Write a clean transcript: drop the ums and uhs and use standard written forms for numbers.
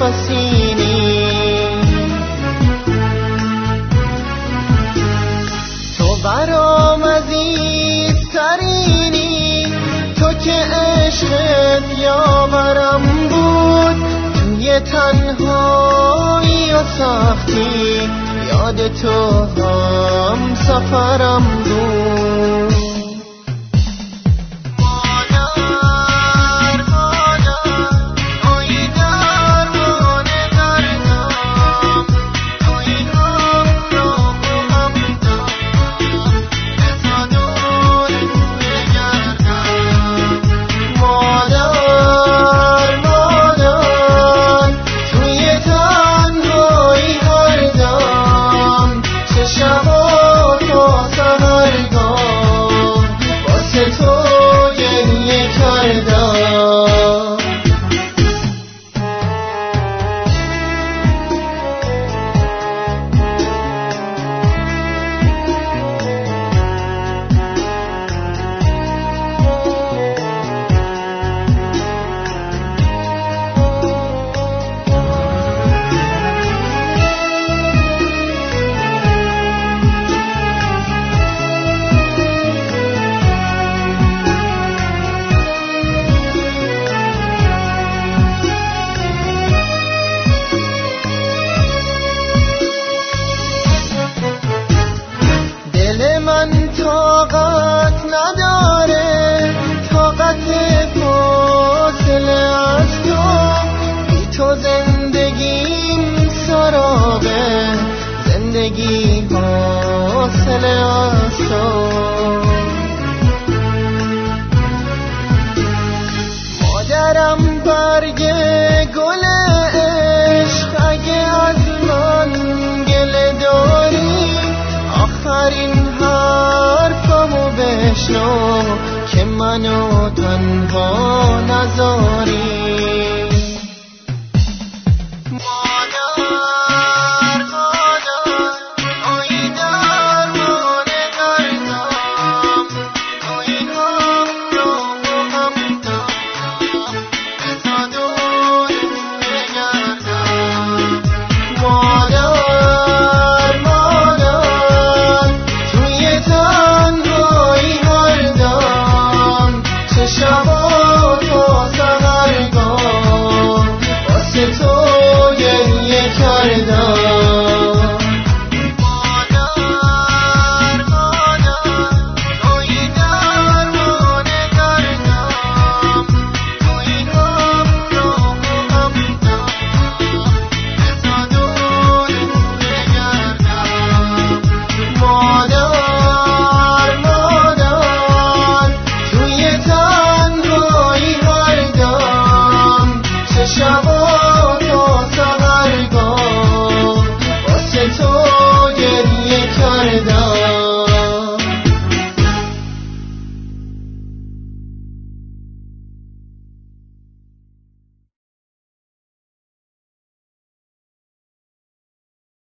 حسینی، تو برام عزیزترینی، تو که عشقت یاورم بود، توی تنهایی و سختی یاد تو هم سفرم بود. طاقت نداره، طاقت فاصله از تو، بی تو زندگیم سرابه، زندگی حاصله از تو. مادرم برگ گل عشق، اگه از من گله داری آخرین حرفمو بشنو که منو تنها نذاری. شب